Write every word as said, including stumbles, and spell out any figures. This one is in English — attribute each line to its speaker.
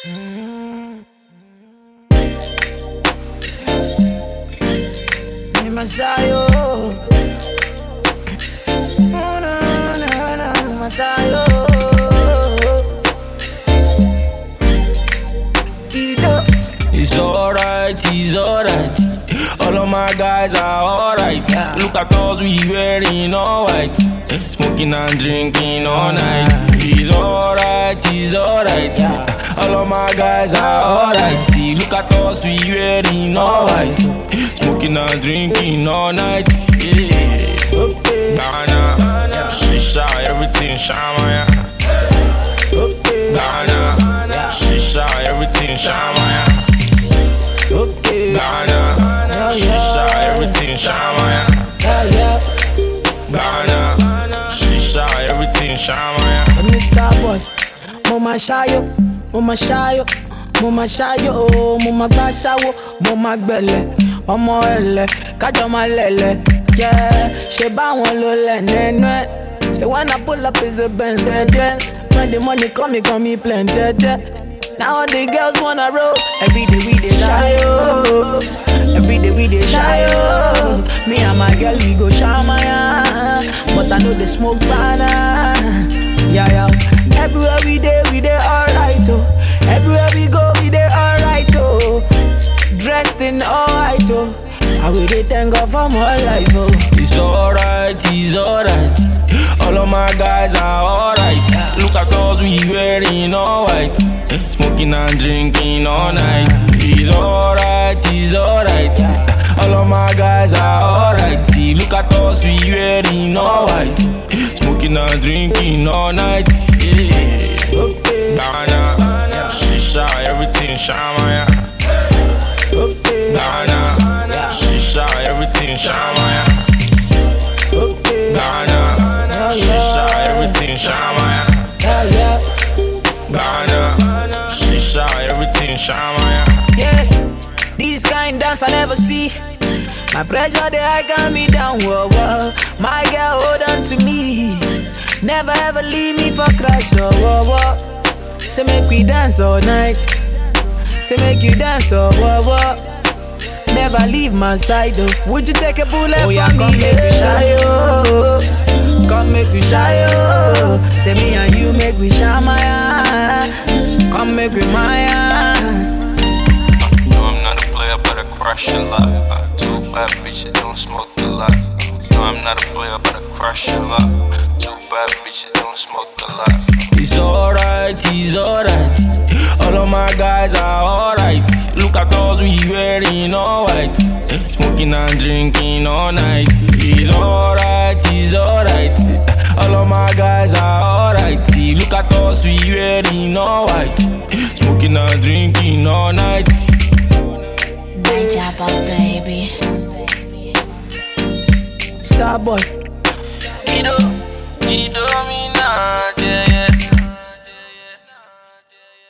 Speaker 1: Mm. Me Masayo. Oh, no, no, no, Masayo.
Speaker 2: It's alright, it's alright. All of my guys are alright. Yeah. Look at us, we wearing all white. Smoking and drinking all night. It's alright, it's alright. Yeah. All of my guys are alright. Look at us, we wearing all white. Smoking and drinking all night. Yeah.
Speaker 1: Okay.
Speaker 2: Ghana, shisha, everything shamaya.
Speaker 1: Okay.
Speaker 2: Ghana, shisha, everything shamaya.
Speaker 1: Okay.
Speaker 2: Ghana, shisha, everything shamaya.
Speaker 1: Yeah, yeah.
Speaker 2: Ghana, shisha, everything shamaya.
Speaker 1: Mister Boy, Mama Shayo, Mama Shayo, Mama Shayo, oh, Mama Gashawo, Mama Gbele, Omo Ele, Kajoma Lele, yeah, Sheba won lole, nene. Say when I pull up is a Benz, Benz. When the money come, it come me plenty, yeah. Now all the girls wanna roll. Every day we dey shy, oh. Every day we dey shy, oh. Me and my girl we go shamaya, but I know they smoke banana. Yeah, yeah. Everywhere we dey, we dey alright, oh. Everywhere we go, we dey alright, oh. Dressed in all white, oh. I will dey thank God for my life, oh.
Speaker 2: It's alright, it's alright. All of my guys are alright. Yeah. Look at us, we wearing all white. Smoking and drinking all night. It's alright, it's alright. Yeah. All of my guys are alright. Look at us, we wearing all white. Smoking and drinking all night. Yeah.
Speaker 1: Okay.
Speaker 2: Ghana, shisha, everything shamaya.
Speaker 1: Okay.
Speaker 2: Ghana, shisha, everything shamaya.
Speaker 1: Okay.
Speaker 2: Ghana, shisha, everything shamaya.
Speaker 1: Yeah, yeah.
Speaker 2: Ghana, shisha, everything shamaya.
Speaker 1: Yeah, this kind dance I never see. My pressure there I got me down, whoa, whoa. My girl hold on to me. Never ever leave me for crash, oh, whoa, whoa. Say make we dance all night. Say make you dance, oh, whoa, whoa. Never leave my side, oh. Would you take a bullet oh, yeah, from me? Come make we shy, oh. Come make we shy, oh. Say me and you make we shamaya. Come make we maya.
Speaker 2: No, I'm not a player, but I crush a lot. Uh, too bad bitches don't smoke a lot. No, I'm not a player, but I crush a lot. Too bad bitches don't smoke a lot. It's alright, it's alright. All of my guys are alright. Look at us, we wearing all white. Smoking and drinking all night. It's alright, it's alright. All of my guys are alright. Look at us, we wearing all white. Smoking and drinking all night.
Speaker 3: Niger Boss, baby.
Speaker 1: Star Boy.
Speaker 2: Kido, Kido, me nah.